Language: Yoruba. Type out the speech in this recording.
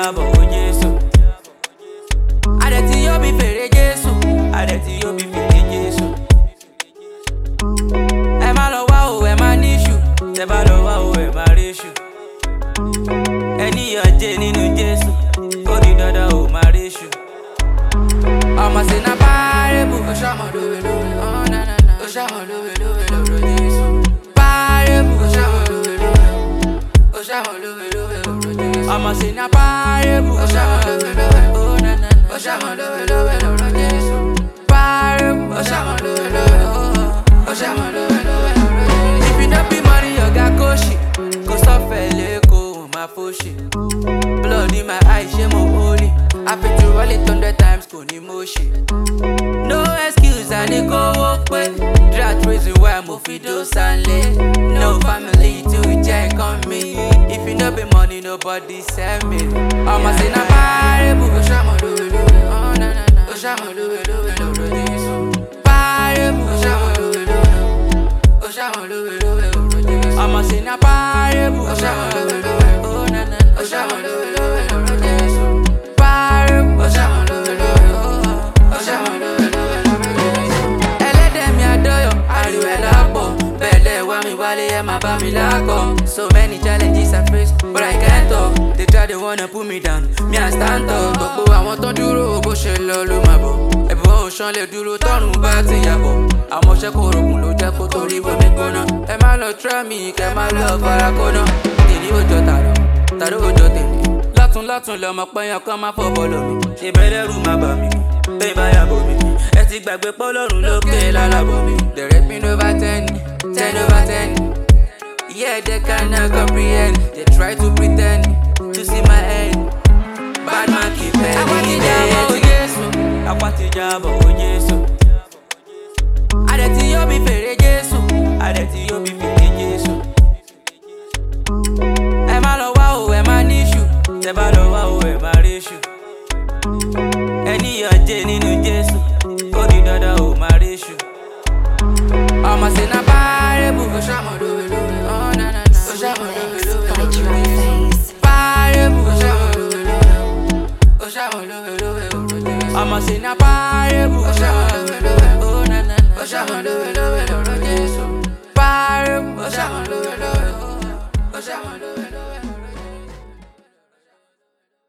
àbọ̀ ó Jésù. Adẹ̀ tí yóò bí fèrè Jésù. Adẹ̀ tí yóò bí fèrè Jésù. Ẹ má lọ wá o, ẹ má níṣù. Tẹ bá lọ wá o, ẹ má ríṣù. Ẹni ọ̀jẹ̀ nínú Jésù. Ó di dandan o, má ríṣù. Ọmọ sí na parable. Ó ṣàmọ̀ lówe lówe, oh na na na. Ó ṣàmọ̀ lówe lówe lọ́rọ̀ Jésù. Parable. Ó ṣàmọ̀ lówe lówe. Ó ṣàmọ̀ lówe lówe lọ́rọ̀ Jésù. Ọmọ sí na parable. Ó ṣàmọ̀ lówe lówe, oh na na na. Ó ṣàmọ̀ lówe lówe lọ́rọ̀ Jésù. Parable. Ó ṣàmọ̀ lówe lówe, ó ṣàmọ̀ lówe lówe lọ́rọ̀ Jésù. If you no be money, ọ̀gá kóṣì. Kò sọ́fẹ̀ lẹ́kọ̀ọ́, máa fòṣì. Blood in my eye, ṣé mo holy? I fit to roll it 100 times, kò ní mo ṣe. No excuse, I need go work with. That reason why mo fi do sanle. No family to check on me. If you no be money, nobody send me. Ọmọ sí na parable. Ó ṣàmọ̀ lówe lówe, oh na na na. Ó ṣàmọ̀ lówe lówe lọ́rọ̀ Jésù. Parable. Ó ṣàmọ̀ lówe lówe. Ó ṣàmọ̀ lówe lówe lọ́rọ̀ Jésù. Ọmọ sí na parable. Ó ṣàmọ̀ lówe lówe, oh na na na. Ó ṣàmọ̀ lówe lówe lọ́rọ̀ Jésù. Parable. Ó ṣàmọ̀ lówe lówe, ó ṣàmọ̀ lówe lówe lọ́rọ̀ Jésù. Ẹlẹ́dẹ̀ mi àdọ́yọ̀, ariwo ẹ̀ lápọ̀. Bẹ̀lẹ̀ wá mi wálé, ẹ máa bá mi lákọ̀. So many challenges I face, but I can't talk. They try, they wanna put me down, me I stand up. Gbogbo àwọn tó dúró, bó ṣe lọ ló máa bọ̀. Ẹ̀bùn òṣàn lè dúró, tọ́run bá ti yàbọ̀. Àwọn ọṣẹ́ kò rògùn ló jẹ́ kó torí bomi gbóná. Ẹ má lọ try me, kẹ má lọ fara kóná. Tèmi ò jọ tààrọ̀, tààrọ̀ ò jọ tèmi. Látún lọmọ pẹ́yàn kan máa fọ́ bọ́ọ̀lù mi. Ṣé bẹ́ẹ̀ rú máa bà mí? Bẹ́ẹ̀ bá yàgò mi. Ẹ ti gbàgbé pọ́lọ́run lókè lálàbọ̀ mi. They rate me over 10, 10 over 10. Yeah, they cannot comprehend. They try to